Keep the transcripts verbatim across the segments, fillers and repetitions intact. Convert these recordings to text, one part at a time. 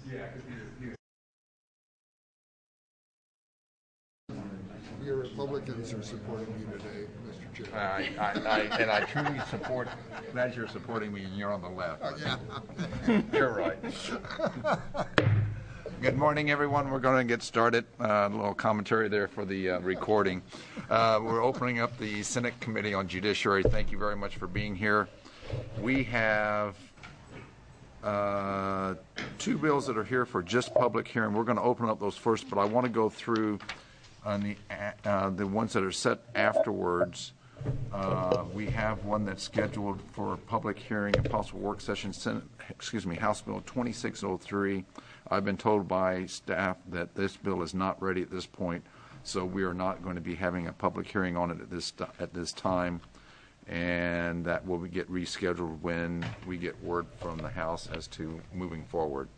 Your Republicans are supporting you today, Mister Chair. I, I, I, and I truly support, glad you're supporting me and you're on the left. Oh, yeah. You're right. Good morning, everyone. We're going to get started. Uh, a little commentary there for the uh, recording. Uh, we're opening up the Senate Committee on Judiciary. Thank you very much for being here. We have uh, two bills that are here for just public hearing. We're going to open up those first, but I want to go through on the uh, the ones that are set afterwards. Uh, we have one that's scheduled for public hearing and possible work session. Senate, excuse me, House Bill twenty-six oh three. I've been told by staff that this bill is not ready at this point, so we are not going to be having a public hearing on it at this at this time, and that will get rescheduled when we get word from the House as to moving forward.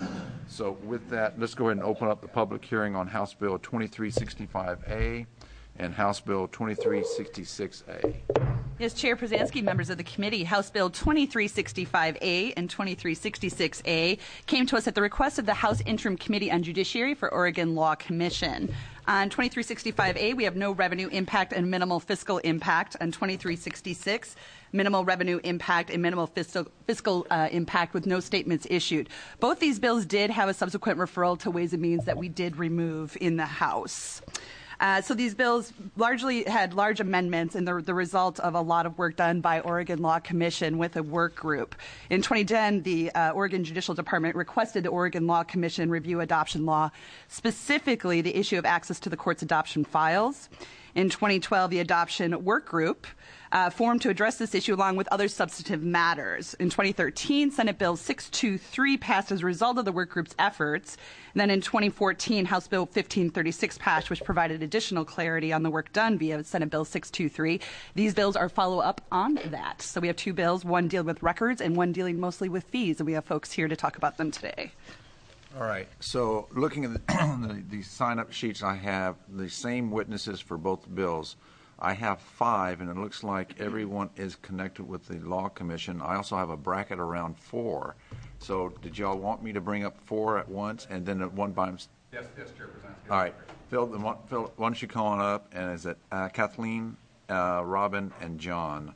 So with that, let's go ahead and open up the public hearing on House Bill twenty-three sixty-five A and House Bill twenty-three sixty-six A. Yes, Chair Przanski, members of the committee, House Bill twenty-three sixty-five A and twenty-three sixty-six A came to us at the request of the House Interim Committee on Judiciary for Oregon Law Commission. On twenty-three sixty-five A, we have no revenue impact and minimal fiscal impact. On twenty-three sixty-six, minimal revenue impact and minimal fiscal, fiscal uh, impact with no statements issued. Both these bills did have a subsequent referral to Ways and Means that we did remove in the House. Uh, so these bills largely had large amendments and the, the result of a lot of work done by Oregon Law Commission with a work group. In twenty ten, the uh, Oregon Judicial Department requested the Oregon Law Commission review adoption law, specifically the issue of access to the court's adoption files. In twenty twelve, the adoption work group uh, formed to address this issue along with other substantive matters. In twenty thirteen, Senate Bill six twenty-three passed as a result of the work group's efforts. And then in twenty fourteen, House Bill fifteen thirty-six passed, which provided additional clarity on the work done via Senate Bill six twenty-three. These bills are follow-up on that. So we have two bills, one dealing with records and one dealing mostly with fees, and we have folks here to talk about them today. All right. So looking at the, the, the sign-up sheets, I have the same witnesses for both bills. I have five, and it looks like everyone is connected with the Law Commission. I also have a bracket around four. So did y'all want me to bring up four at once and then at one by himself? Yes, yes, Chair Przanski. All right. Phil, the, Phil, why don't you call on up? And is it uh, Kathleen, uh, Robin, and John?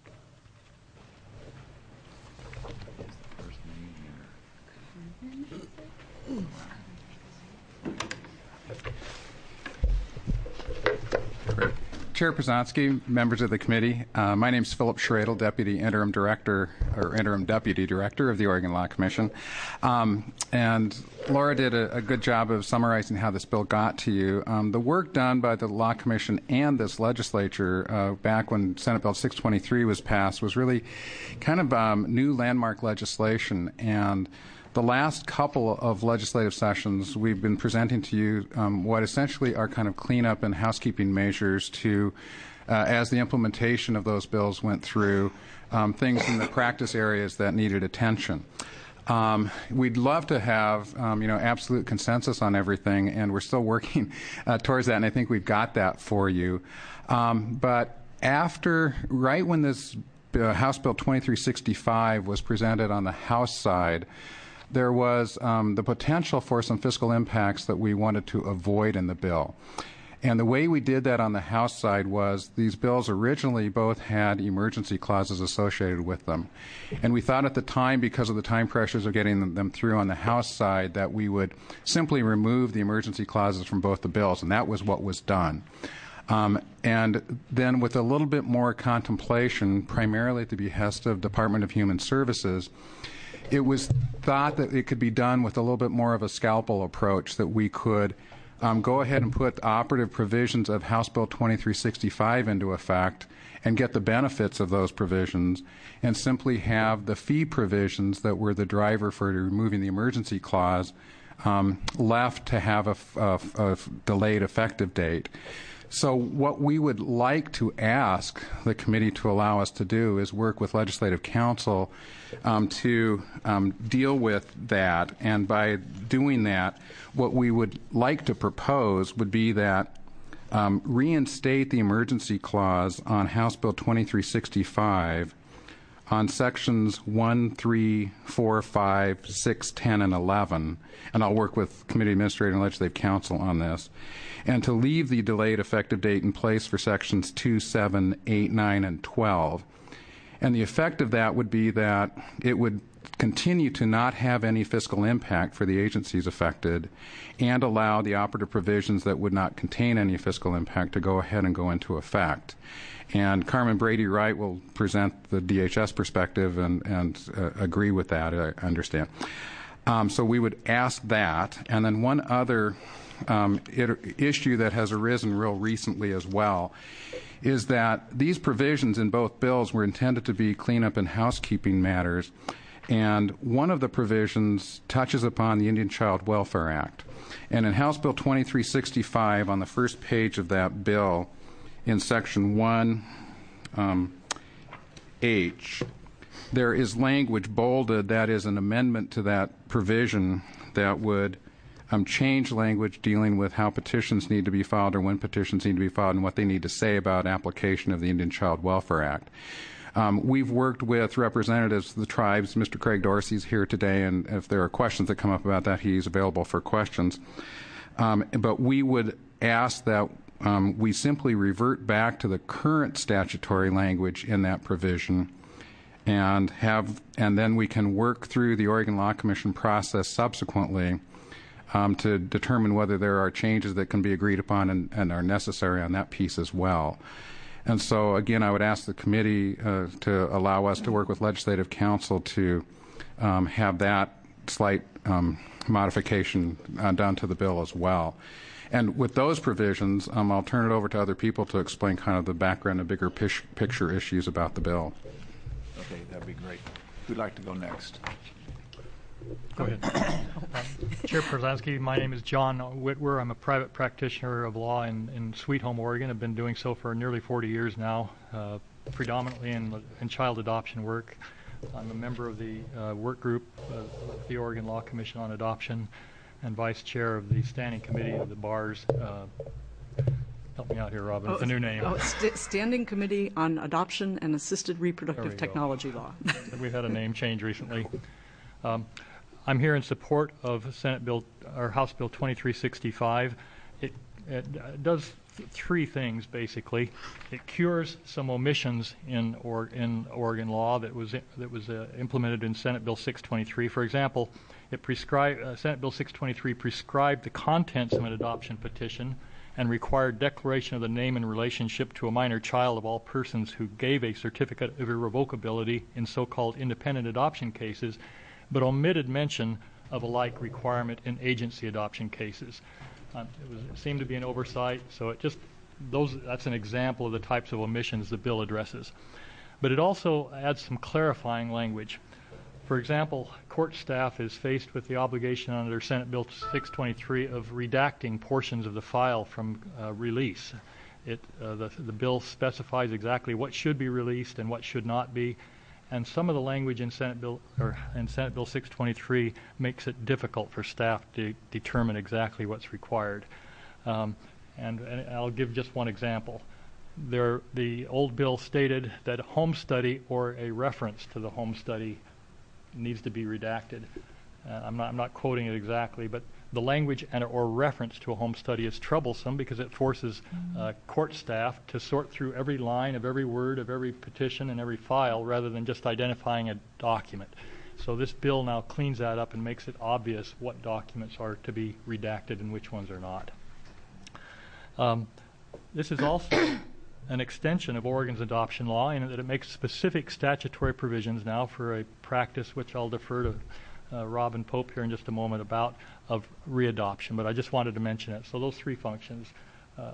Chair Przanski, members of the committee, uh, my name is Philip Schradel, Deputy Interim Director or Interim Deputy Director of the Oregon Law Commission. Um, and Laura did a, a good job of summarizing how this bill got to you. Um, the work done by the Law Commission and this legislature uh, back when Senate Bill six twenty-three was passed was really kind of um, new landmark legislation. And the last couple of legislative sessions, we've been presenting to you um, what essentially are kind of cleanup and housekeeping measures to, uh, as the implementation of those bills went through, um, things in the practice areas that needed attention. Um, we'd love to have, um, you know, absolute consensus on everything, and we're still working uh, towards that, and I think we've got that for you. Um, but after, right when this uh, House Bill twenty-three sixty-five was presented on the House side, there was um, the potential for some fiscal impacts that we wanted to avoid in the bill. And the way we did that on the House side was these bills originally both had emergency clauses associated with them. And we thought at the time, because of the time pressures of getting them, them through on the House side, that we would simply remove the emergency clauses from both the bills, and that was what was done. Um, and then with a little bit more contemplation, primarily at the behest of Department of Human Services, it was thought that it could be done with a little bit more of a scalpel approach, that we could um, go ahead and put operative provisions of House Bill twenty-three sixty-five into effect and get the benefits of those provisions, and simply have the fee provisions that were the driver for removing the emergency clause um, left to have a, a, a delayed effective date. So what we would like to ask the committee to allow us to do is work with legislative counsel um, to um, deal with that. And by doing that, what we would like to propose would be that um, reinstate the emergency clause on House Bill twenty-three sixty-five on sections one, three, four, five, six, ten, and eleven, and I'll work with Committee Administrator and Legislative Counsel on this, and to leave the delayed effective date in place for sections two, seven, eight, nine, and twelve. And the effect of that would be that it would continue to not have any fiscal impact for the agencies affected and allow the operative provisions that would not contain any fiscal impact to go ahead and go into effect. And Carmen Brady Wright will present the D H S perspective and, and uh, agree with that, I understand. Um, so we would ask that. And then one other um, it, issue that has arisen real recently as well is that these provisions in both bills were intended to be cleanup and housekeeping matters. And one of the provisions touches upon the Indian Child Welfare Act. And in House Bill twenty-three sixty-five, on the first page of that bill, in Section one um, H, there is language bolded that is an amendment to that provision that would um, change language dealing with how petitions need to be filed or when petitions need to be filed and what they need to say about application of the Indian Child Welfare Act. Um, we've worked with representatives of the tribes. Mister Craig Dorsey's here today, and if there are questions that come up about that, he's available for questions. Um, but we would ask that um, we simply revert back to the current statutory language in that provision, and have, and then we can work through the Oregon Law Commission process subsequently um, to determine whether there are changes that can be agreed upon and, and are necessary on that piece as well. And so, again, I would ask the committee uh, to allow us to work with Legislative Counsel to um, have that slight um, modification uh, done to the bill as well. And with those provisions, um, I'll turn it over to other people to explain kind of the background and bigger pish- picture issues about the bill. Okay, that'd be great. Who'd like to go next? Go ahead. um, Chair Przansky, my name is John Whitwer. I'm a private practitioner of law in, in Sweet Home, Oregon. I've been doing so for nearly forty years now, uh, predominantly in, in child adoption work. I'm a member of the uh, work group uh, of the Oregon Law Commission on Adoption and vice chair of the Standing Committee of the Bars. Uh, help me out here, Robin, with the new name. Oh, st- Standing Committee on Adoption and Assisted Reproductive Technology Law. We've had a name change recently. Um, I'm here in support of Senate Bill or House Bill twenty-three sixty-five. It, it does th- three things basically. It cures some omissions in or in Oregon law that was that was uh, implemented in Senate Bill six twenty-three. For example, it prescribed uh, Senate Bill six twenty-three prescribed the contents of an adoption petition and required declaration of the name and relationship to a minor child of all persons who gave a certificate of irrevocability in so-called independent adoption cases, but omitted mention of a like requirement in agency adoption cases. Um, it, was, it seemed to be an oversight, so it just those that's an example of the types of omissions the bill addresses. But it also adds some clarifying language. For example, court staff is faced with the obligation under Senate Bill six twenty-three of redacting portions of the file from uh, release. It, uh, the, the bill specifies exactly what should be released and what should not be. And some of the language in Senate Bill or in Senate Bill six twenty-three makes it difficult for staff to determine exactly what's required. Um, and, and I'll give just one example. There, the old bill stated that a home study or a reference to the home study needs to be redacted. Uh, I'm not, I'm not quoting it exactly, but the language and or reference to a home study is troublesome because it forces uh, court staff to sort through every line of every word of every petition and every file rather than just identifying a document. So this bill now cleans that up and makes it obvious what documents are to be redacted and which ones are not. Um, this is also an extension of Oregon's adoption law in that it makes specific statutory provisions now for a practice which I'll defer to Uh, Robin Pope here in just a moment about of readoption, but I just wanted to mention it. So those three functions, uh,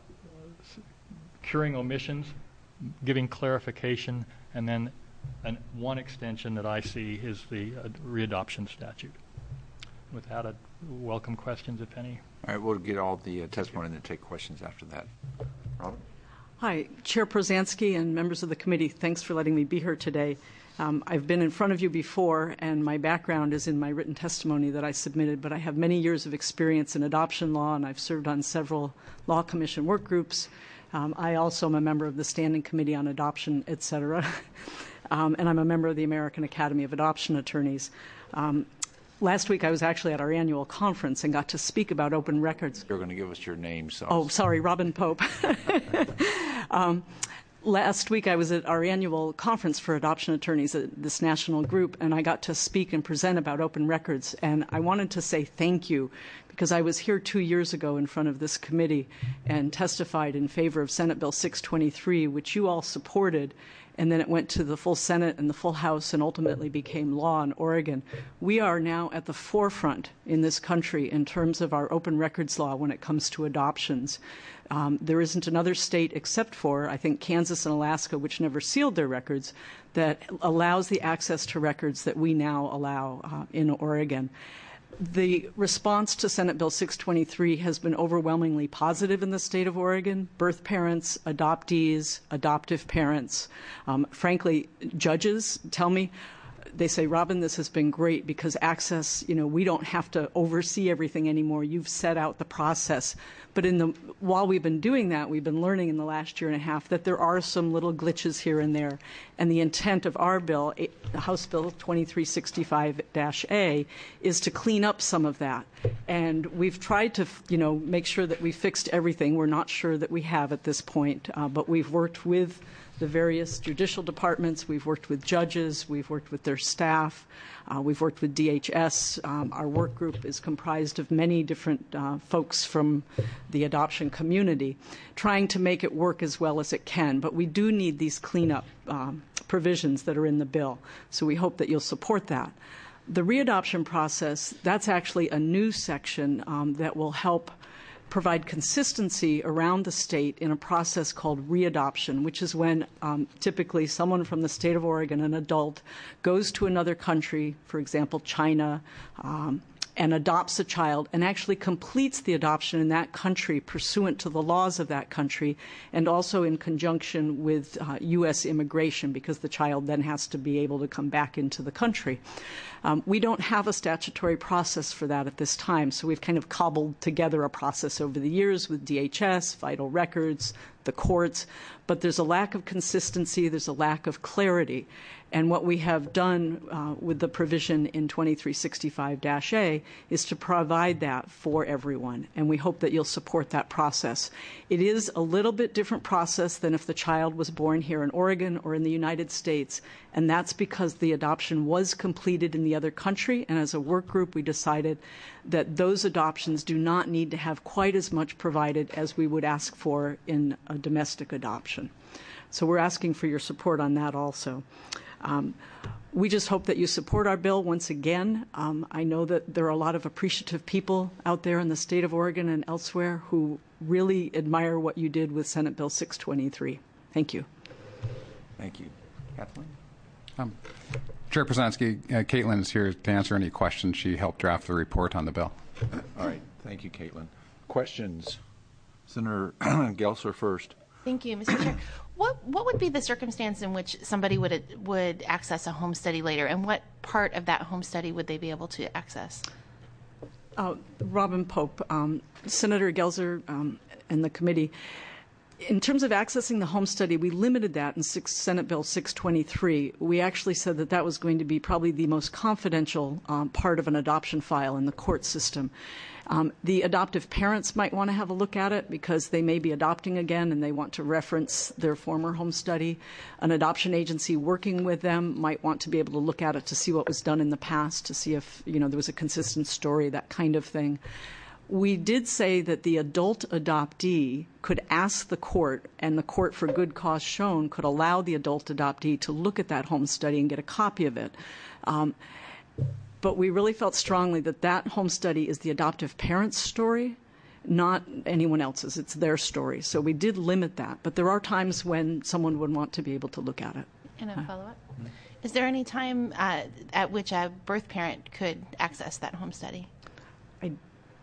curing omissions, giving clarification, and then an, one extension that I see is the uh, readoption statute. With that, I'd welcome questions, if any. All right, we'll get all the uh, testimony and then take questions after that. Robin? Hi, Chair Przansky and members of the committee. Thanks for letting me be here today. Um, I've been in front of you before, and my background is in my written testimony that I submitted, but I have many years of experience in adoption law, and I've served on several law commission work groups. Um, I also am a member of the Standing Committee on Adoption, et cetera. um, and I'm a member of the American Academy of Adoption Attorneys. Um, last week I was actually at our annual conference and got to speak about open records. You're going to give us your name, so. Oh, sorry, Robin Pope. um, Last week, I was at our annual conference for adoption attorneys at this national group, and I got to speak and present about open records. And I wanted to say thank you, because I was here two years ago in front of this committee and testified in favor of Senate Bill six twenty-three, which you all supported, and then it went to the full Senate and the full House and ultimately became law in Oregon. We are now at the forefront in this country in terms of our open records law when it comes to adoptions. Um, there isn't another state except for, I think, Kansas and Alaska, which never sealed their records, that allows the access to records that we now allow uh, in Oregon. The response to Senate Bill six twenty-three has been overwhelmingly positive in the state of Oregon. Birth parents, adoptees, adoptive parents, um, frankly, judges tell me, they say, Robin, this has been great because access, you know, we don't have to oversee everything anymore. You've set out the process. But in the while we've been doing that, we've been learning in the last year and a half that there are some little glitches here and there. And the intent of our bill, House Bill twenty-three sixty-five A, is to clean up some of that. And we've tried to, you know, make sure that we fixed everything. We're not sure that we have at this point, uh, but we've worked with the various judicial departments. We've worked with judges. We've worked with their staff. Uh, we've worked with D H S. Um, our work group is comprised of many different uh, folks from the adoption community, trying to make it work as well as it can. But we do need these cleanup um, provisions that are in the bill. So we hope that you'll support that. The readoption process, that's actually a new section um, that will help provide consistency around the state in a process called readoption, which is when um, typically someone from the state of Oregon, an adult, goes to another country, for example, China, um, and adopts a child and actually completes the adoption in that country pursuant to the laws of that country and also in conjunction with uh, U S immigration, because the child then has to be able to come back into the country. Um, we don't have a statutory process for that at this time, so we've kind of cobbled together a process over the years with D H S, Vital Records, the courts, but there's a lack of consistency, there's a lack of clarity. And what we have done uh, with the provision in twenty-three sixty-five A is to provide that for everyone. And we hope that you'll support that process. It is a little bit different process than if the child was born here in Oregon or in the United States. And that's because the adoption was completed in the other country. And as a work group, we decided that those adoptions do not need to have quite as much provided as we would ask for in a domestic adoption. So we're asking for your support on that also. Um, we just hope that you support our bill once again. Um, I know that there are a lot of appreciative people out there in the state of Oregon and elsewhere who really admire what you did with Senate Bill six twenty-three. Thank you. Thank you. Kathleen? Um, Chair Przanski, uh, Caitlin is here to answer any questions. She helped draft the report on the bill. All right. Thank you, Caitlin. Questions? Senator Gelser first. Thank you, Mister Chair. What what would be the circumstance in which somebody would would access a home study later, and what part of that home study would they be able to access? Uh, Robin Pope, um, Senator Gelser, um, and the committee. In terms of accessing the home study, we limited that in six, Senate Bill six twenty-three. We actually said that that was going to be probably the most confidential um, part of an adoption file in the court system. Um, the adoptive parents might want to have a look at it because they may be adopting again and they want to reference their former home study. An adoption agency working with them might want to be able to look at it to see what was done in the past, to see if, you know, there was a consistent story, that kind of thing. We did say that the adult adoptee could ask the court, and the court, for good cause shown, could allow the adult adoptee to look at that home study and get a copy of it. Um, but we really felt strongly that that home study is the adoptive parent's story, not anyone else's. It's their story. So we did limit that. But there are times when someone would want to be able to look at it. And a follow-up? Is there any time uh, at which a birth parent could access that home study? I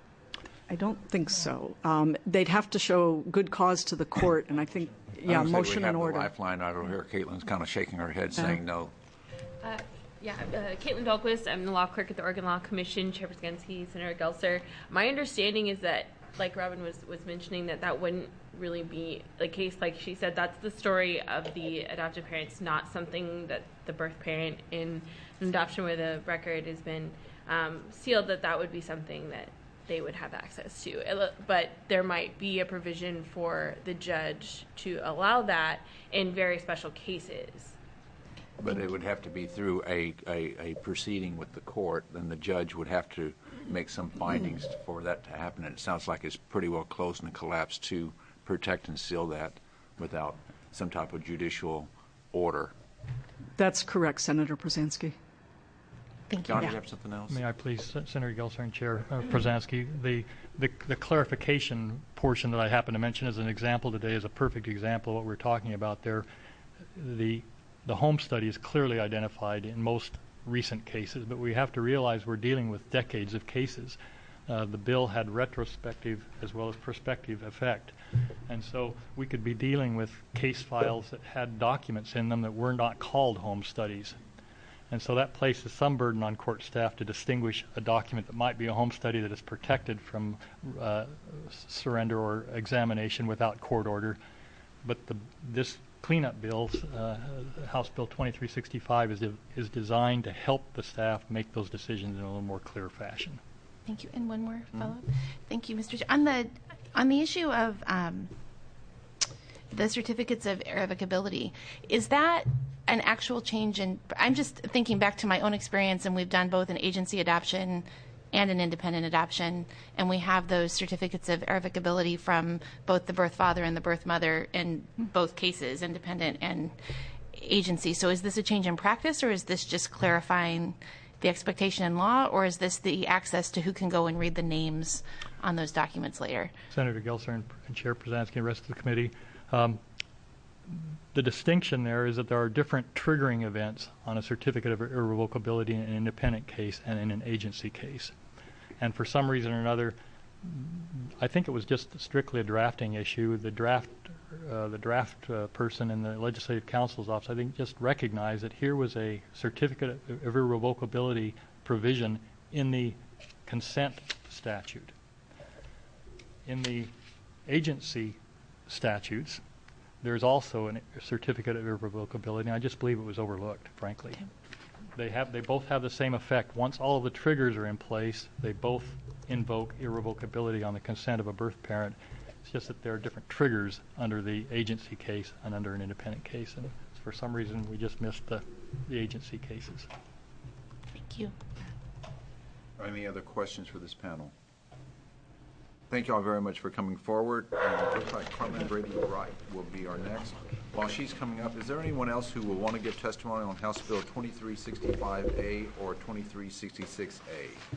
I don't think so. Um, they'd have to show good cause to the court, and I think, yeah, I would say motion we have and the order. Lifeline. I don't hear Caitlin's kind of shaking her head, Yeah. saying no. Uh, yeah, uh, Caitlin Dahlquist. I'm the law clerk at the Oregon Law Commission. Chair Przanski, Senator Gelser. My understanding is that like Robin was, was mentioning, that that wouldn't really be the case. Like she said, that's the story of the adoptive parents, not something that the birth parent in an adoption where the record has been um, sealed, that that would be something that they would have access to. But there might be a provision for the judge to allow that in very special cases. But it would have to be through a, a, a proceeding with the court, then the judge would have to make some findings for that to happen. And it sounds like it's pretty well closed and collapsed to protect and seal that without some type of judicial order. That's correct, Senator Przansky. Thank you. John, do Yeah. you have something else? May I please, Senator Gelser and Chair uh, Przansky, the, the the clarification portion that I happened to mention as an example today is a perfect example of what we're talking about there. The the home study is clearly identified in most recent cases, but we have to realize we're dealing with decades of cases. Uh, the bill had retrospective as well as prospective effect, and so we could be dealing with case files that had documents in them that were not called home studies. And so that places some burden on court staff to distinguish a document that might be a home study that is protected from uh, surrender or examination without court order. But the, this cleanup bill, uh, House Bill twenty-three sixty-five, is, de- is designed to help the staff make those decisions in a little more clear fashion. Thank you. And one more follow-up. Thank you, Mister Chair. On the, on the issue of um, the certificates of irrevocability, is that an actual change in, I'm just thinking back to my own experience, and we've done both an agency adoption and an independent adoption, and we have those certificates of irrevocability from both the birth father and the birth mother in both cases, independent and agency. So is this a change in practice, or is this just clarifying the expectation in law, or is this the access to who can go and read the names on those documents later? Senator Gelser and, and Chair Przansky and the rest of the committee, um, the distinction there is that there are different triggering events on a certificate of irrevocability in an independent case and in an agency case. And for some reason or another, I think it was just strictly a drafting issue. The draft, uh, the draft uh, person in the Legislative Counsel's office, I think, just recognized that here was a certificate of irrevocability provision in the consent statute. In the agency statutes, there's also a certificate of irrevocability, and I just believe it was overlooked, frankly. Okay. They have, they both have the same effect. Once all of the triggers are in place, they both invoke irrevocability on the consent of a birth parent. It's just that there are different triggers under the agency case and under an independent case, and for some reason we just missed the, the agency cases. Thank you. Any other questions for this panel? Thank you all very much for coming forward. And it looks like Carmen Brady Wright will be our next. While she's coming up, is there anyone else who will want to give testimony on House Bill twenty-three sixty-five A or twenty-three sixty-six A?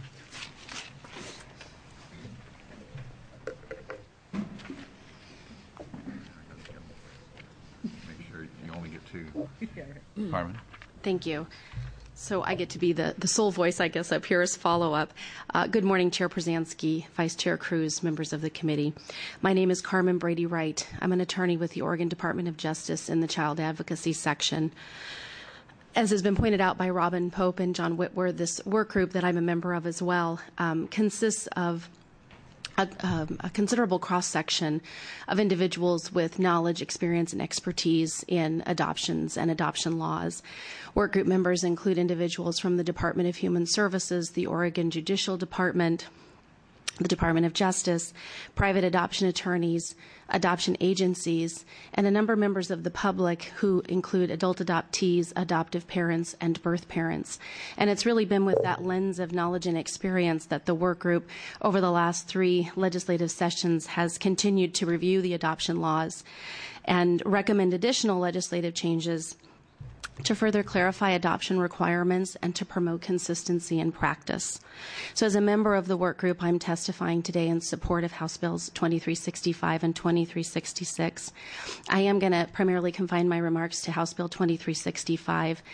Make sure you only get two. Carmen? Thank you. So I get to be the, the sole voice, I guess, up here as follow-up. Uh, good morning, Chair Przansky, Vice Chair Cruz, members of the committee. My name is Carmen Brady Wright. I'm an attorney with the Oregon Department of Justice in the Child Advocacy Section. As has been pointed out by Robin Pope and John Whitworth, this work group that I'm a member of as well um, consists of A, um, a considerable cross-section of individuals with knowledge, experience, and expertise in adoptions and adoption laws. Work group members include individuals from the Department of Human Services, the Oregon Judicial Department, the Department of Justice, private adoption attorneys, adoption agencies, and a number of members of the public who include adult adoptees, adoptive parents, and birth parents. And it's really been with that lens of knowledge and experience that the work group over the last three legislative sessions has continued to review the adoption laws and recommend additional legislative changes to further clarify adoption requirements and to promote consistency in practice. So as a member of the work group, I'm testifying today in support of House Bills twenty-three sixty-five and twenty-three sixty-six. I am going to primarily confine my remarks to House Bill twenty-three sixty-five.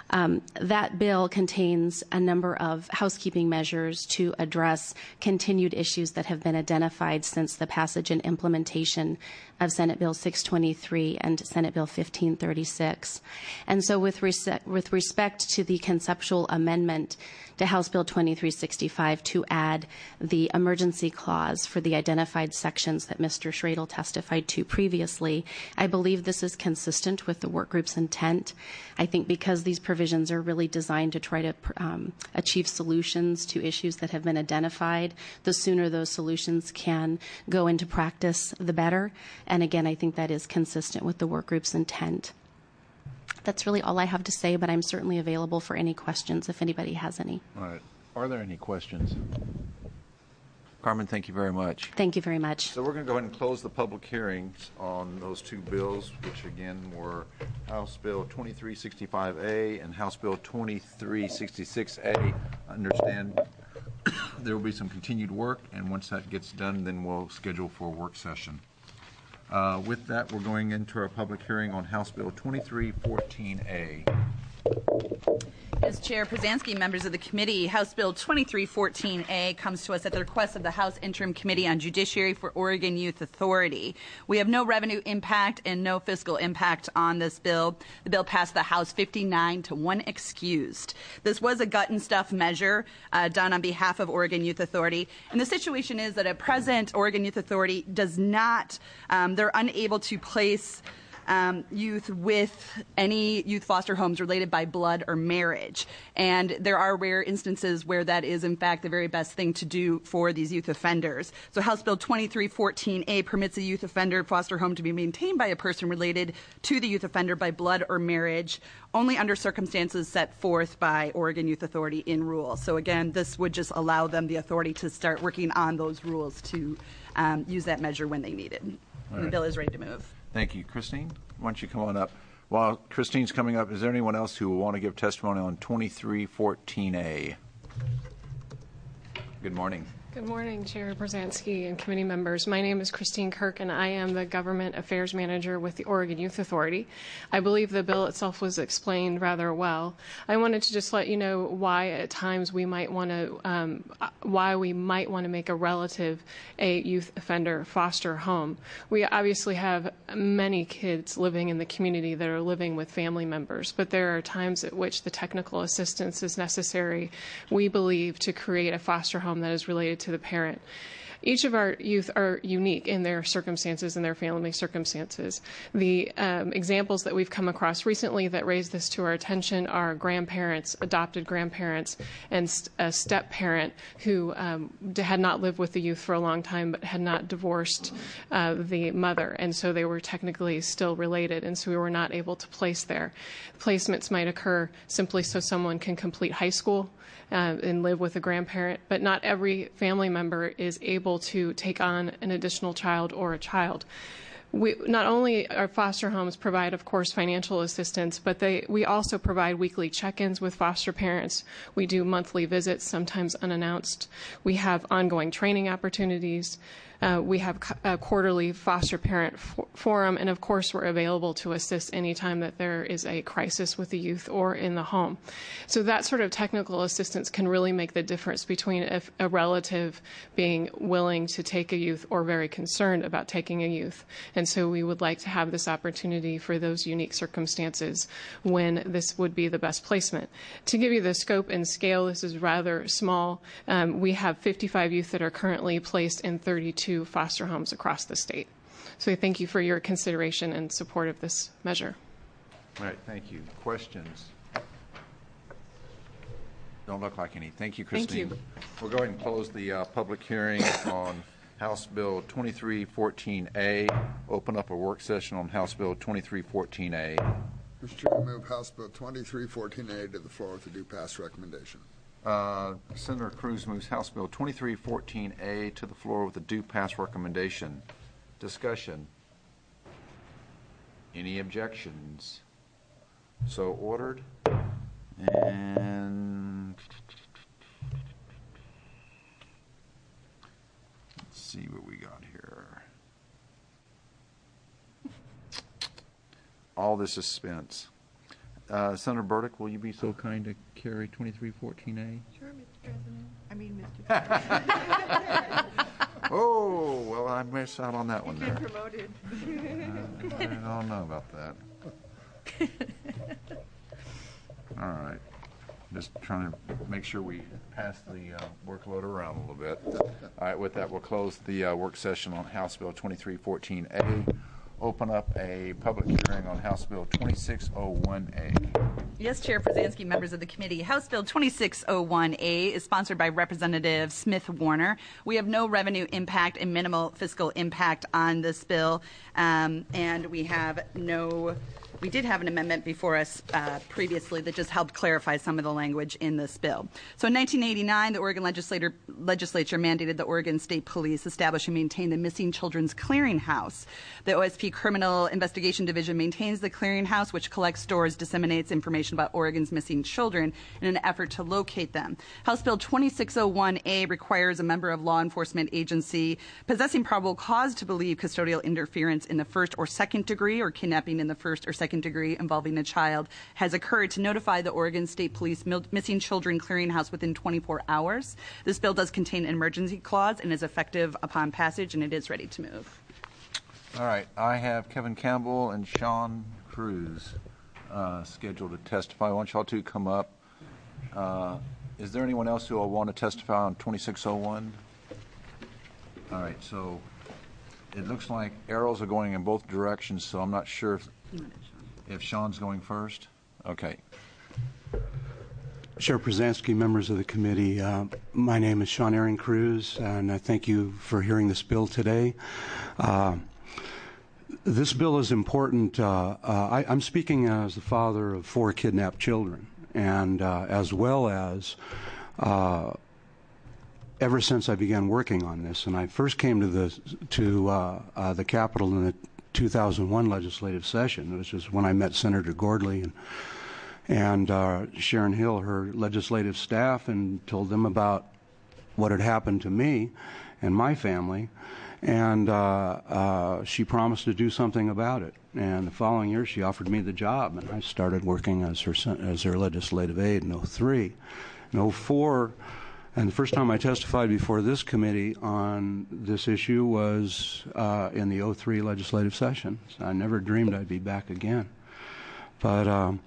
Um, that bill contains a number of housekeeping measures to address continued issues that have been identified since the passage and implementation of Senate Bill six twenty-three and Senate Bill fifteen thirty-six. And so with, res- with respect to the conceptual amendment to House Bill twenty-three sixty-five to add the emergency clause for the identified sections that Mister Schradel testified to previously, I believe this is consistent with the work group's intent. I think because these provisions are really designed to try to um, achieve solutions to issues that have been identified, the sooner those solutions can go into practice, the better. And again, I think that is consistent with the work group's intent. That's really all I have to say, but I'm certainly available for any questions if anybody has any. All right. Are there any questions? Carmen, thank you very much. Thank you very much. So we're going to go ahead and close the public hearings on those two bills, which again were House Bill twenty-three sixty-five A and House Bill twenty-three sixty-six A. Understand there will be some continued work, and once that gets done, then we'll schedule for a work session. Uh, with that, we're going into our public hearing on House Bill twenty-three fourteen A. As Chair Przansky, members of the committee, House Bill twenty-three fourteen A comes to us at the request of the House Interim Committee on Judiciary for Oregon Youth Authority. We have no revenue impact and no fiscal impact on this bill. The bill passed the House fifty-nine to one excused. This was a gut and stuff measure uh, done on behalf of Oregon Youth Authority. And the situation is that at present, Oregon Youth Authority does not, um, they're unable to place Um, youth with any youth foster homes related by blood or marriage. And there are rare instances where that is, in fact, the very best thing to do for these youth offenders. So House Bill twenty-three fourteen A permits a youth offender foster home to be maintained by a person related to the youth offender by blood or marriage, only under circumstances set forth by Oregon Youth Authority in rule. So again, this would just allow them the authority to start working on those rules to um, use that measure when they need it. And right. The bill is ready to move. Thank you. Christine, why don't you come on up? While Christine's coming up, is there anyone else who will want to give testimony on twenty-three fourteen A? Good morning. Good morning, Chair Przansky and committee members. My name is Christine Kirk, and I am the Government Affairs Manager with the Oregon Youth Authority. I believe the bill itself was explained rather well. I wanted to just let you know why at times we might want to, um, why we might want to make a relative a youth offender foster home. We obviously have many kids living in the community that are living with family members, but there are times at which the technical assistance is necessary, we believe, to create a foster home that is related to the parent. Each of our youth are unique in their circumstances and their family circumstances. The um, examples that we've come across recently that raised this to our attention are grandparents, adopted grandparents, and st- a step-parent who um, had not lived with the youth for a long time but had not divorced uh, the mother, and so they were technically still related, and so we were not able to place there. Placements might occur simply so someone can complete high school Uh, and live with a grandparent, but not every family member is able to take on an additional child or a child. We, not only our foster homes provide, of course, financial assistance, but they, we also provide weekly check-ins with foster parents. We do monthly visits, sometimes unannounced. We have ongoing training opportunities. Uh, we have a quarterly foster parent for- forum, and of course we're available to assist anytime that there is a crisis with the youth or in the home. So that sort of technical assistance can really make the difference between if a relative being willing to take a youth or very concerned about taking a youth. And so we would like to have this opportunity for those unique circumstances when this would be the best placement. To give you the scope and scale, this is rather small. Um, we have fifty-five youth that are currently placed in thirty-two foster homes across the state. So I thank you for your consideration and support of this measure. All right, thank you. Questions? Don't look like any. Thank you, Christine. Thank you. We'll go ahead and close the uh, public hearing on House Bill twenty-three fourteen A. Open up a work session on House Bill twenty-three fourteen A. Mister Chair, I move House Bill twenty-three fourteen A to the floor with a due pass recommendation. Uh, Senator Cruz moves House Bill twenty-three fourteen A to the floor with a due pass recommendation. Discussion. Any objections? So ordered. And let's see what we got here. All the suspense. uh, Senator Burdick, will you be so kind to carry twenty-three fourteen A? Sure, Mister President. I mean, Mister Oh, well, I missed out on that one there. promoted. Uh, I don't know about that. All right. Just trying to make sure we pass the uh, workload around a little bit. All right, with that, we'll close the uh, work session on House Bill twenty-three fourteen A. Open up a public hearing on House Bill twenty-six oh one A. Yes, Chair Przansky, members of the committee. House Bill twenty-six oh one A is sponsored by Representative Smith Warner. We have no revenue impact and minimal fiscal impact on this bill, um, and we have no. We did have an amendment before us uh, previously that just helped clarify some of the language in this bill. So in nineteen eighty-nine, the Oregon legislator, legislature mandated the Oregon State Police establish and maintain the Missing Children's Clearinghouse. The O S P Criminal Investigation Division maintains the clearinghouse, which collects, stores, disseminates information about Oregon's missing children in an effort to locate them. House Bill twenty-six oh one A requires a member of law enforcement agency possessing probable cause to believe custodial interference in the first or second degree or kidnapping in the first or second degree involving a child has occurred to notify the Oregon State Police Missing Children Clearinghouse within twenty-four hours. This bill does contain an emergency clause and is effective upon passage, and it is ready to move. All right. I have Kevin Campbell and Sean Cruz uh, scheduled to testify. Why don't y'all two come up? Uh, is there anyone else who will want to testify on twenty-six oh one? All right. So it looks like arrows are going in both directions, so I'm not sure if If Sean's going first? Okay. Chair Przansky, members of the committee, uh, my name is Sean Aaron Cruz, and I thank you for hearing this bill today. Uh, this bill is important. Uh, uh, I, I'm speaking as the father of four kidnapped children, and uh, as well as uh, ever since I began working on this, and I first came to the, to, uh, uh, the Capitol in the two thousand one legislative session. It was just when I met Senator Gordley and and uh, Sharon Hill, her legislative staff, and told them about what had happened to me and my family, and uh, uh, she promised to do something about it. And the following year, she offered me the job, and I started working as her as her legislative aide in oh three. In oh four, and the first time I testified before this committee on this issue was uh, in the oh three legislative session. So I never dreamed I'd be back again. But um,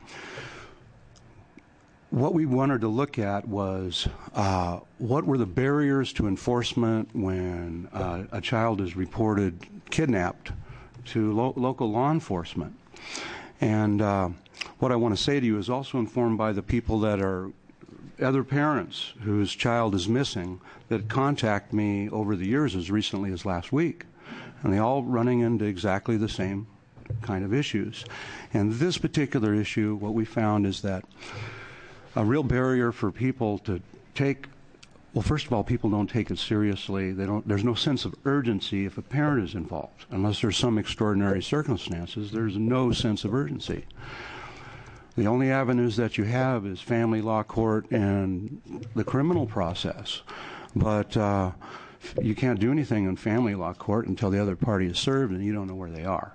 what we wanted to look at was uh, what were the barriers to enforcement when uh, a child is reported kidnapped to lo local law enforcement. And uh, what I want to say to you is also informed by the people that are other parents whose child is missing that contact me over the years as recently as last week. And they all running into exactly the same kind of issues. And this particular issue, what we found is that a real barrier for people to take, well, first of all, people don't take it seriously. They don't, there's no sense of urgency if a parent is involved. Unless there's some extraordinary circumstances, there's no sense of urgency. The only avenues that you have is family law court and the criminal process. But uh, you can't do anything in family law court until the other party is served and you don't know where they are.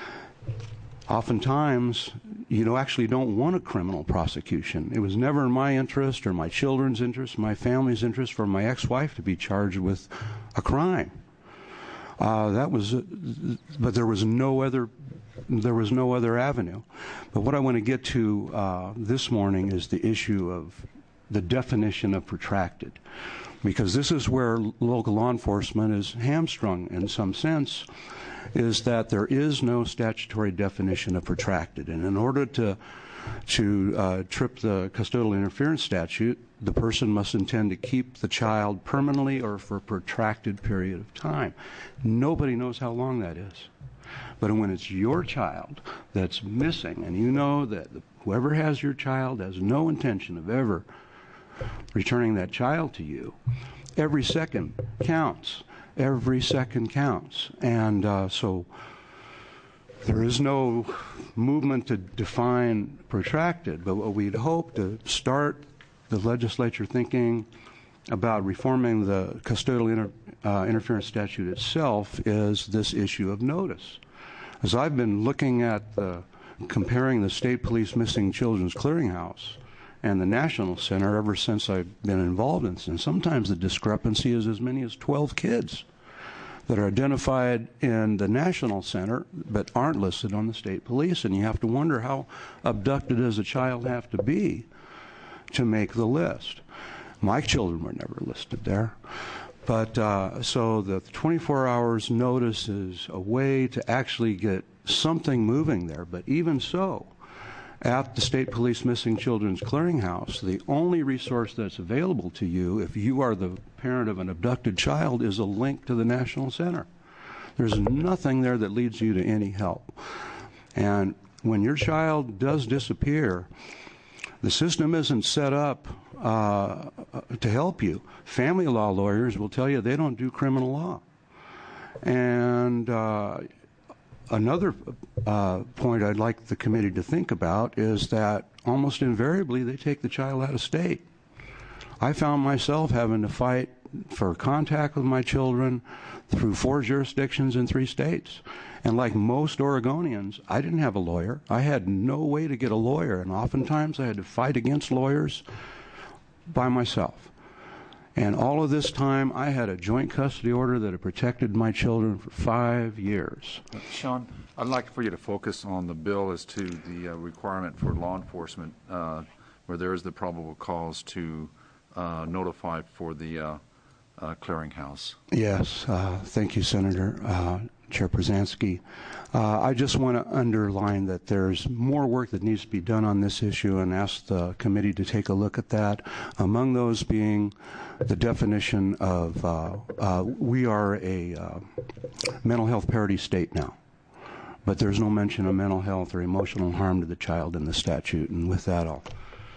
Oftentimes, you know, actually don't want a criminal prosecution. It was never in my interest or my children's interest, my family's interest, for my ex-wife to be charged with a crime. Uh, that was, uh, but there was no other, there was no other avenue. But what I want to get to uh, this morning is the issue of the definition of protracted, because this is where local law enforcement is hamstrung in some sense. Is that there is no statutory definition of protracted, and in order to to uh, trip the custodial interference statute, the person must intend to keep the child permanently or for a protracted period of time. Nobody knows how long that is. But when it's your child that's missing, and you know that whoever has your child has no intention of ever returning that child to you, every second counts. Every second counts. And uh, so there is no movement to define protracted, but what we'd hope to start the legislature thinking about reforming the custodial inter, uh, interference statute itself is this issue of notice. As I've been looking at the comparing the State Police Missing Children's Clearinghouse and the National Center ever since I've been involved in this. And sometimes the discrepancy is as many as twelve kids that are identified in the National Center but aren't listed on the state police. And you have to wonder, how abducted does a child have to be to make the list? My children were never listed there. But uh, so the twenty-four hours notice is a way to actually get something moving there. But even so, at the State Police Missing Children's Clearinghouse, the only resource that's available to you if you are the parent of an abducted child is a link to the National Center. There's nothing there that leads you to any help. And when your child does disappear, the system isn't set up uh, to help you. Family law lawyers will tell you they don't do criminal law. And uh, another uh, point I'd like the committee to think about is that almost invariably they take the child out of state. I found myself having to fight for contact with my children through four jurisdictions in three states. And like most Oregonians, I didn't have a lawyer. I had no way to get a lawyer, and oftentimes I had to fight against lawyers by myself. And all of this time, I had a joint custody order that had protected my children for five years. Sean, I'd like for you to focus on the bill as to the uh, requirement for law enforcement uh, where there is the probable cause to uh, notify for the uh, uh, clearinghouse. Yes, uh, thank you, Senator. Uh, Chair Przanski. Uh, I just want to underline that there's more work that needs to be done on this issue and ask the committee to take a look at that. Among those being the definition of, uh, uh, we are a uh, mental health parity state now, but there's no mention of mental health or emotional harm to the child in the statute. And with that, I'll,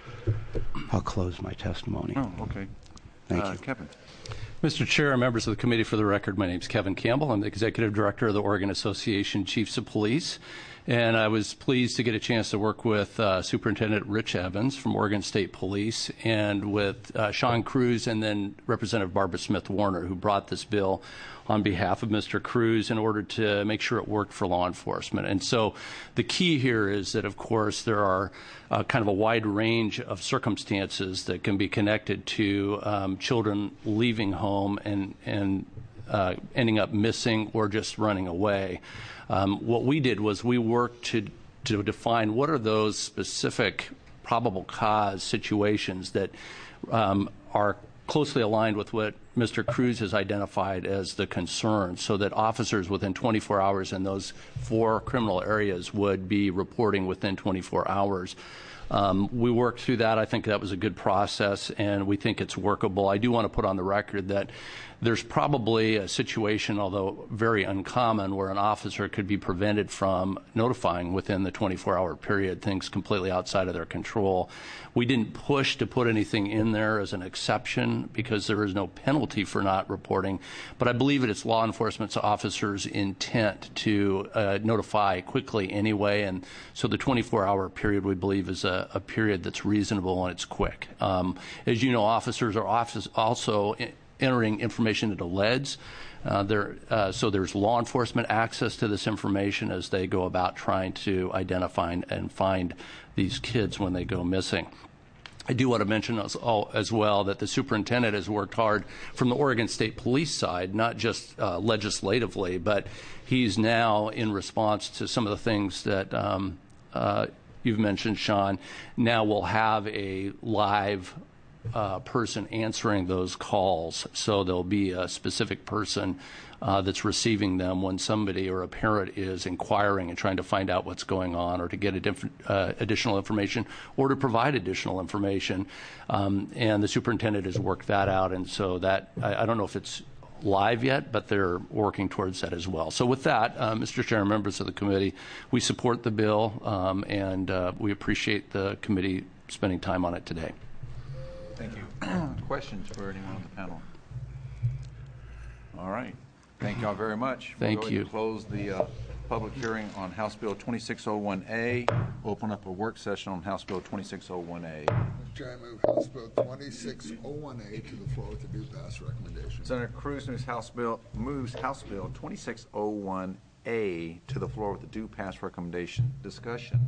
I'll close my testimony. Oh, okay. Thank uh, you. Kevin. Mister Chair, members of the committee, for the record, my name is Kevin Campbell. I'm the Executive Director of the Oregon Association Chiefs of Police, and I was pleased to get a chance to work with uh, Superintendent Rich Evans from Oregon State Police and with uh, Sean Cruz and then Representative Barbara Smith Warner, who brought this bill on behalf of Mister Cruz in order to make sure it worked for law enforcement. And so the key here is that, of course, there are uh, kind of a wide range of circumstances that can be connected to um, children leaving home and, and uh, ending up missing or just running away. Um, what we did was we worked to, to define what are those specific probable cause situations that um, are closely aligned with what Mister Cruz has identified as the concern, so that officers within twenty-four hours in those four criminal areas would be reporting within twenty-four hours. Um, we worked through that. I think that was a good process, and we think it's workable. I do want to put on the record that there's probably a situation, although very uncommon, where an officer could be prevented from notifying within the twenty-four hour period, things completely outside of their control. We didn't push to put anything in there as an exception because there is no penalty for not reporting, but I believe that it's law enforcement officers' intent to uh, notify quickly anyway, and so the twenty-four hour period we believe is a, a period that's reasonable and it's quick. Um, as you know, officers are office also entering information into L E Ds. Uh, there, uh, so there's law enforcement access to this information as they go about trying to identify and find these kids when they go missing. I do want to mention as, as well that the superintendent has worked hard from the Oregon State Police side, not just uh, legislatively, but he's now, in response to some of the things that um, uh, you've mentioned, Sean, now we'll have a live Uh, person answering those calls, so there'll be a specific person uh, that's receiving them when somebody or a parent is inquiring and trying to find out what's going on or to get a diff- uh, additional information or to provide additional information. Um, and the superintendent has worked that out, and so that, I, I don't know if it's live yet, but they're working towards that as well. So with that, uh, Mister Chair and members of the committee, we support the bill, um, and uh, we appreciate the committee spending time on it today. Thank you. Questions for anyone on the panel? All right. Thank you all very much. Thank we'll you. Close the uh, public hearing on House Bill twenty-six oh one A. Open up a work session on House Bill twenty-six oh one A. Mister Chair, I move House Bill twenty-six oh one A to the floor with the due pass recommendation. Senator Cruz moves House Bill moves House Bill twenty-six oh one A to the floor with a do pass recommendation. Discussion.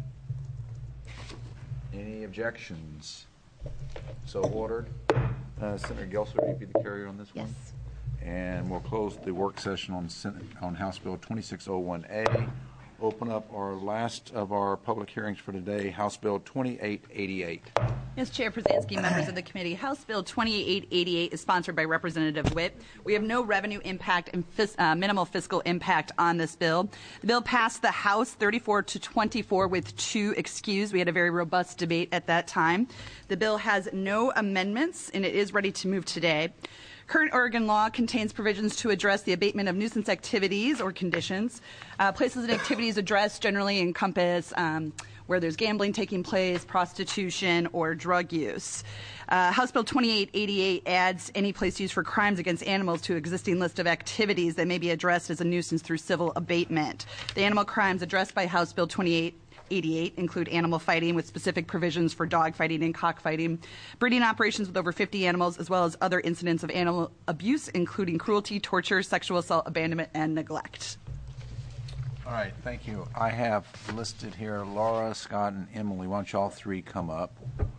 Any objections? So ordered. Uh, Senator Gelser, will you be the carrier on this Yes. one? And we'll close the work session on Senate, on House Bill twenty-six oh one A. Open up our last of our public hearings for today, House Bill twenty-eight eighty-eight. Yes, Chair Przansky, members of the committee. House Bill twenty-eight eighty-eight is sponsored by Representative Witt. We have no revenue impact and fis- uh, minimal fiscal impact on this bill. The bill passed the House thirty-four to twenty-four with two excused. We had a very robust debate at that time. The bill has no amendments, and it is ready to move today. Current Oregon law contains provisions to address the abatement of nuisance activities or conditions. Uh, places and activities addressed generally encompass um, where there's gambling taking place, prostitution, or drug use. Uh, House Bill twenty-eight eighty-eight adds any place used for crimes against animals to an existing list of activities that may be addressed as a nuisance through civil abatement. The animal crimes addressed by House Bill twenty-eight eighty-eight include animal fighting with specific provisions for dog fighting and cockfighting, breeding operations with over fifty animals, as well as other incidents of animal abuse, including cruelty, torture, sexual assault, abandonment, and neglect. All right, thank you. I have listed here Laura, Scott, and Emily. Why don't you all three come up?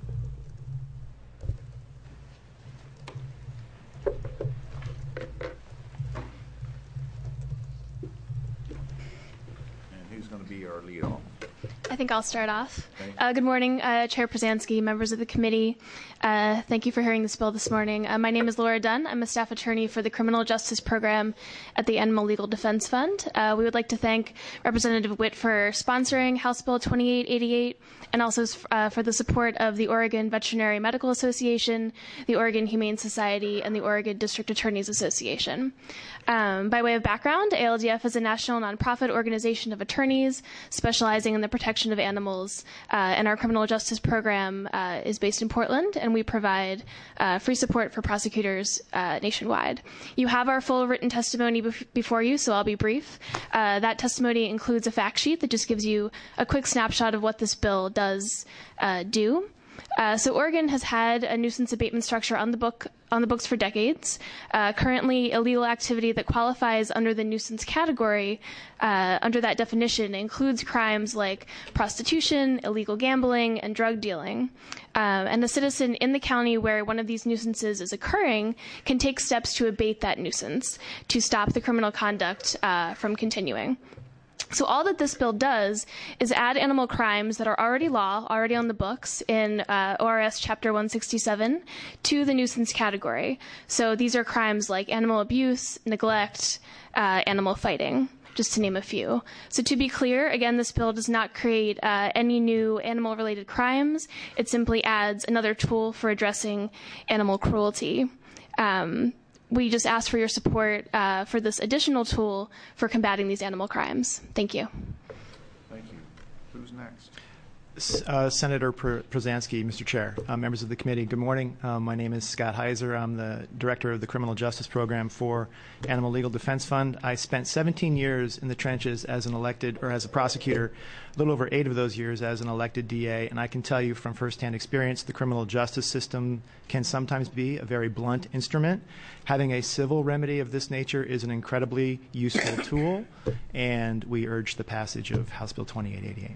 And who's going to be our lead off? I think I'll start off. Okay. Uh, good morning, uh, Chair Przansky, members of the committee. Uh, thank you for hearing this bill this morning. Uh, my name is Laura Dunn. I'm a staff attorney for the Criminal Justice Program at the Animal Legal Defense Fund. Uh, we would like to thank Representative Witt for sponsoring House Bill twenty-eight eighty-eight and also uh, for the support of the Oregon Veterinary Medical Association, the Oregon Humane Society, and the Oregon District Attorneys Association. Um, by way of background, A L D F is a national nonprofit organization of attorneys specializing in the protection of animals, uh, and our criminal justice program uh, is based in Portland, and we provide uh, free support for prosecutors uh, nationwide. You have our full written testimony bef- before you, so I'll be brief. Uh, that testimony includes a fact sheet that just gives you a quick snapshot of what this bill does uh, do. Uh, so Oregon has had a nuisance abatement structure on the book on the books for decades. Uh, currently, illegal activity that qualifies under the nuisance category, uh, under that definition, includes crimes like prostitution, illegal gambling, and drug dealing. Uh, and a citizen in the county where one of these nuisances is occurring can take steps to abate that nuisance, to stop the criminal conduct uh, from continuing. So all that this bill does is add animal crimes that are already law, already on the books in uh, O R S Chapter one sixty-seven to the nuisance category. So these are crimes like animal abuse, neglect, uh, animal fighting, just to name a few. So to be clear, again, this bill does not create uh, any new animal-related crimes. It simply adds another tool for addressing animal cruelty. Um, We just ask for your support uh, for this additional tool for combating these animal crimes. Thank you. Thank you. Who's next? Uh, Senator Przansky, Mister Chair, uh, members of the committee, good morning. Uh, my name is Scott Heiser. I'm the director of the Criminal Justice Program for Animal Legal Defense Fund. I spent seventeen years in the trenches as an elected, or as a prosecutor, a little over eight of those years as an elected D A, and I can tell you from firsthand experience the criminal justice system can sometimes be a very blunt instrument. Having a civil remedy of this nature is an incredibly useful tool, and we urge the passage of House Bill twenty-eight eighty-eight.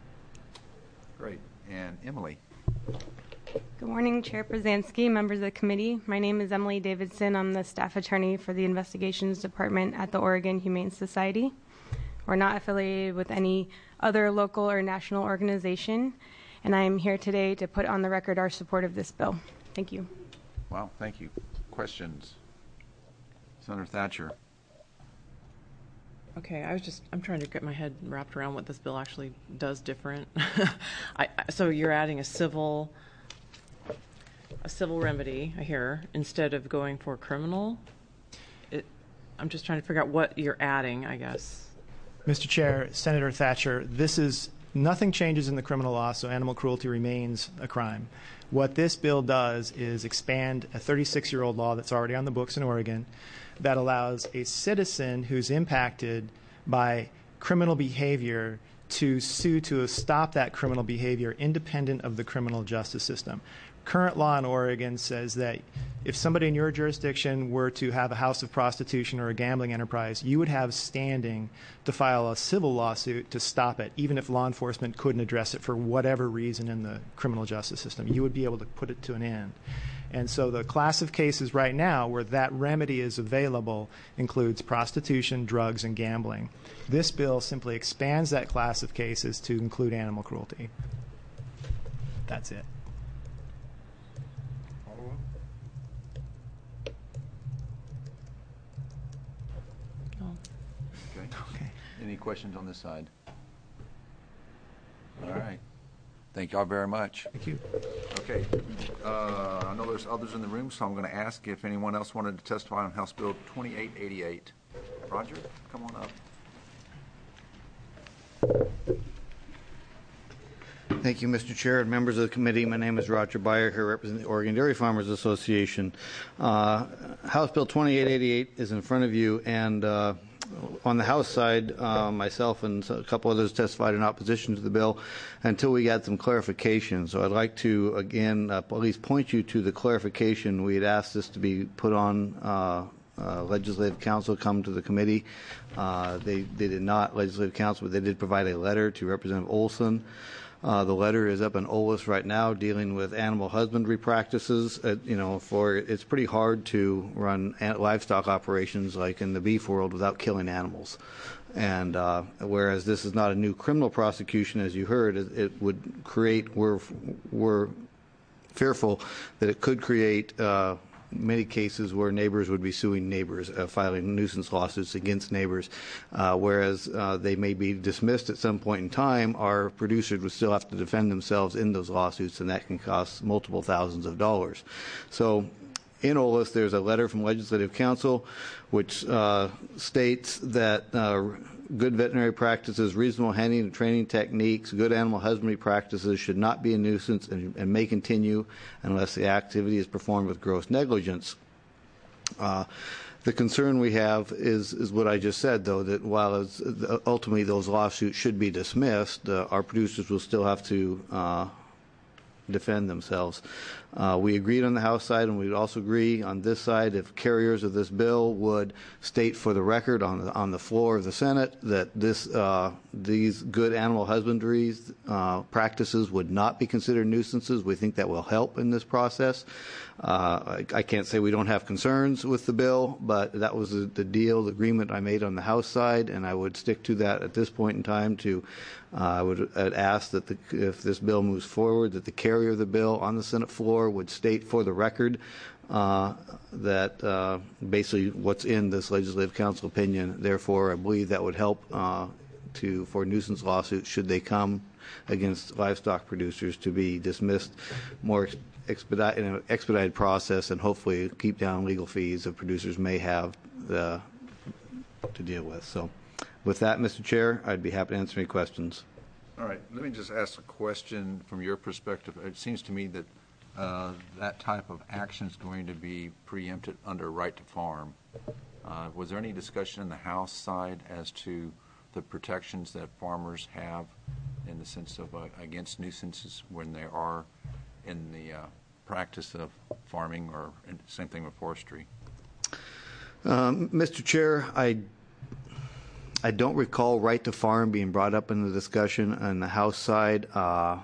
Great. And Emily. Good morning, Chair Przansky, members of the committee. My name is Emily Davidson. I'm the staff attorney for the Investigations Department at the Oregon Humane Society. We're not affiliated with any other local or national organization, and I am here today to put on the record our support of this bill. Thank you. Wow, thank you. Questions? Senator Thatcher. Okay, I was just, I'm trying to get my head wrapped around what this bill actually does different. I, so you're adding a civil, a civil remedy, I hear, instead of going for criminal? It, I'm just trying to figure out what you're adding, I guess. Mister Chair, Senator Thatcher, this is, nothing changes in the criminal law, so animal cruelty remains a crime. What this bill does is expand a thirty-six-year-old law that's already on the books in Oregon that allows a citizen who's impacted by criminal behavior to sue to stop that criminal behavior independent of the criminal justice system. current law in Oregon says that if somebody in your jurisdiction were to have a house of prostitution or a gambling enterprise, you would have standing to file a civil lawsuit to stop it, even if law enforcement couldn't address it for whatever reason in the criminal justice system. You would be able to put it to an end. And so the class of cases right now where that remedy is available includes prostitution, drugs, and gambling. This bill simply expands that class of cases to include animal cruelty. That's it. Okay. Okay. Any questions on this side? All right. Thank you all very much. Thank you. Okay. Uh, I know there's others in the room, so I'm going to ask if anyone else wanted to testify on House Bill twenty-eight eighty-eight. Roger, come on up. Thank you, Mister Chair and members of the committee. My name is Roger Beyer, here representing the Oregon Dairy Farmers Association. Uh, House Bill twenty-eight eighty-eight is in front of you, and uh, on the House side, uh, myself and a couple others testified in opposition to the bill until we got some clarification. So I'd like to, again, uh, at least point you to the clarification. We had asked this to be put on uh, uh, Legislative Council, come to the committee. Uh, they, they did not, Legislative Council, but they did provide a letter to Representative Olson. Uh, the letter is up in O L A S right now, dealing with animal husbandry practices. Uh, you know, for it's pretty hard to run livestock operations like in the beef world without killing animals. And uh, whereas this is not a new criminal prosecution, as you heard, it, it would create. We're we're fearful that it could create uh, many cases where neighbors would be suing neighbors, uh, filing nuisance lawsuits against neighbors, uh, whereas uh, they may be dismissed at some point in time. Our producers would still have to defend themselves in those lawsuits, and that can cost multiple thousands of dollars. So in O L A S, there's a letter from Legislative Council which uh, states that uh, good veterinary practices, reasonable handling and training techniques, good animal husbandry practices should not be a nuisance and, and may continue unless the activity is performed with gross negligence. Uh, the concern we have is, is what I just said, though, that while it's, ultimately those lawsuits should be dismissed, uh, our producers will still have to uh, defend themselves. Uh, we agreed on the House side, and we would also agree on this side if carriers of this bill would state for the record on the, on the floor of the Senate that this uh, these good animal husbandry uh, practices would not be considered nuisances. We think that will help in this process. Uh, I, I can't say we don't have concerns with the bill, but that was the, the deal, the agreement I made on the House side, and I would stick to that at this point in time. To uh, I would I'd ask that the, if this bill moves forward, that the carrier of the bill on the Senate floor would state for the record uh, that uh, basically what's in this Legislative Council opinion. Therefore, I believe that would help uh, to for nuisance lawsuits should they come against livestock producers to be dismissed more expedite, in an expedited process, and hopefully keep down legal fees that producers may have uh, to deal with. So with that, Mister Chair, I'd be happy to answer any questions. All right. Let me just ask a question from your perspective. It seems to me that uh, that type of action is going to be preempted under right to farm. Uh, was there any discussion in the House side as to the protections that farmers have in the sense of uh, against nuisances when they are in the uh, practice of farming, or same thing with forestry? Um, Mister Chair, I I don't recall right to farm being brought up in the discussion on the House side. Uh,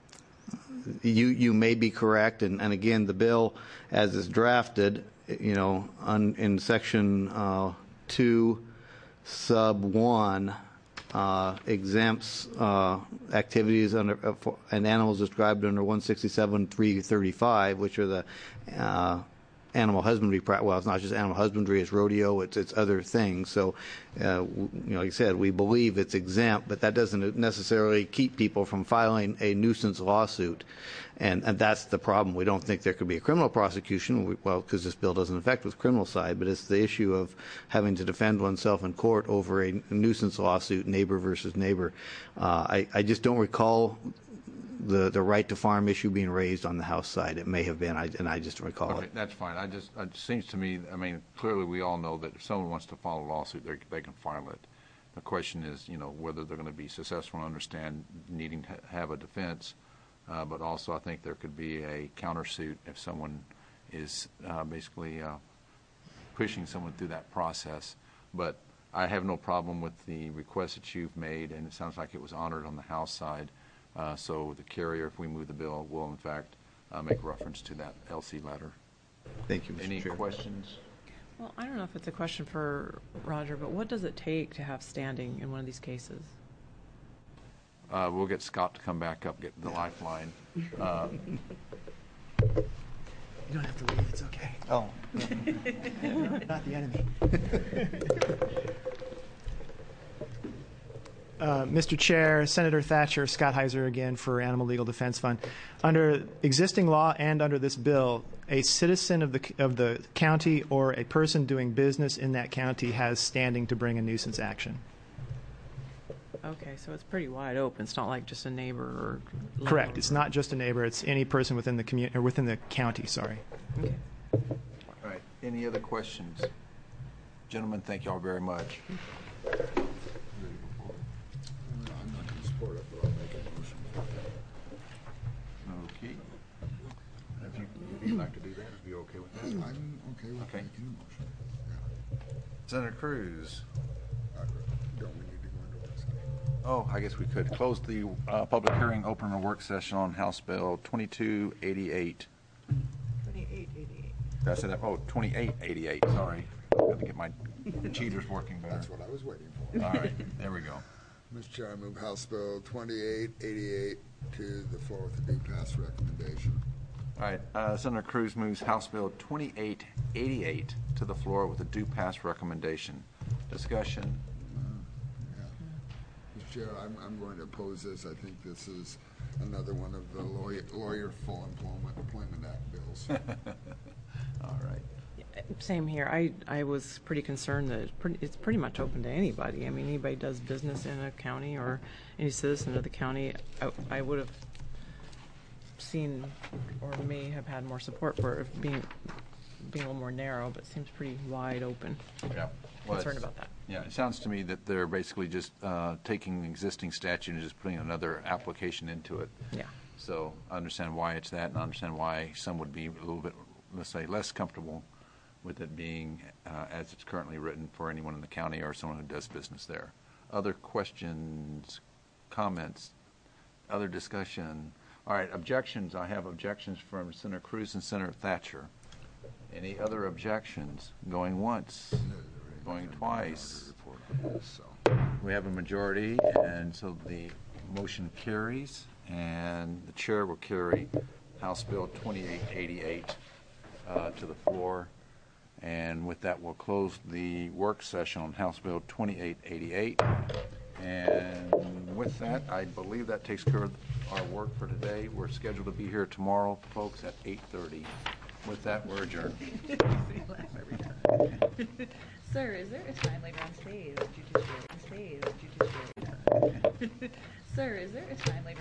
you you may be correct, and, and again, the bill as it's drafted, you know, on, in section uh, two, sub one, uh, exempts uh, activities under uh, for, and animals described under one sixty-seven three thirty-five, which are the uh, animal husbandry. Well, it's not just animal husbandry; it's rodeo, it's it's other things. So, uh, you know, like I said, we believe it's exempt, but that doesn't necessarily keep people from filing a nuisance lawsuit, and and that's the problem. We don't think there could be a criminal prosecution. We, well, because this bill doesn't affect with criminal side, but it's the issue of having to defend oneself in court over a nuisance lawsuit, neighbor versus neighbor. Uh, I I just don't recall the the right to farm issue being raised on the House side. It may have been, I, and I just recall okay, it. That's fine. I just it seems to me. I mean, clearly we all know that if someone wants to file a lawsuit, they they can file it. The question is, you know, whether they're going to be successful and understand needing to have a defense uh, but also I think there could be a countersuit if someone is uh, basically uh, pushing someone through that process. But I have no problem with the request that you've made, and it sounds like it was honored on the House side. Uh, so the carrier, if we move the bill, will in fact uh, make reference to that L C letter. Thank you, Mister Any Chair. questions? Well, I don't know if it's a question for Roger, but what does it take to have standing in one of these cases? Uh, we'll get Scott to come back up, get the lifeline. Uh, You don't have to leave. It's okay. Oh. Not the enemy. Uh, Mister Chair, Senator Thatcher, Scott Heiser again for Animal Legal Defense Fund. Under existing law and under this bill, a citizen of the of the county or a person doing business in that county has standing to bring a nuisance action. Okay, so it's pretty wide open. It's not like just a neighbor or... Correct. It's not just a neighbor. It's any person within the community or within the county. Sorry. Okay. All right. Any other questions? Gentlemen, thank you all very much. I'm not going to support it, but I'll make a motion. Okay. If you, if you'd like to do that, if you're okay with that. I'm okay with Okay. making a motion. Yeah. Senator Cruz. Don't we need to go into work session? Oh, I guess we could close the uh, public hearing, open a work session on House Bill twenty-two eighty-eight. twenty-eight eighty-eight. Did I say that? Oh, twenty-eight eighty-eight, sorry. Got to get my cheaters working better. That's what I was waiting for. All right, there we go. Mister Chair, I move House Bill twenty-eight eighty-eight to the floor with a due pass recommendation. All right, uh, Senator Cruz moves House Bill twenty-eight eighty-eight to the floor with a due pass recommendation. Discussion. Mister Chair, I'm, I'm going to oppose this. I think this is another one of the lawyer, lawyer full employment, employment act bills. All right. Same here. I, I was pretty concerned that it's pretty, it's pretty much open to anybody. I mean, anybody does business in a county or any citizen of the county, I, I would have seen or may have had more support for it being being a little more narrow, but it seems pretty wide open. Yeah. Well, Concerned it's- about that. Yeah, it sounds to me that they're basically just uh, taking the existing statute and just putting another application into it. Yeah. So I understand why it's that, and I understand why some would be a little bit, let's say, less comfortable with it being uh, as it's currently written for anyone in the county or someone who does business there. Other questions, comments, other discussion? All right, objections. I have objections from Senator Cruz and Senator Thatcher. Any other objections? Going once, going twice. We have a majority, and so the motion carries, and the chair will carry House Bill twenty-eight eighty-eight uh, to the floor. And with that, we'll close the work session on House Bill twenty-eight eighty-eight. And with that, I believe that takes care of our work for today. We're scheduled to be here tomorrow, folks, at eight thirty. With that, we're adjourned. Sir, is there a time later on today's judiciary? Today's judiciary. Sir, is there a time later?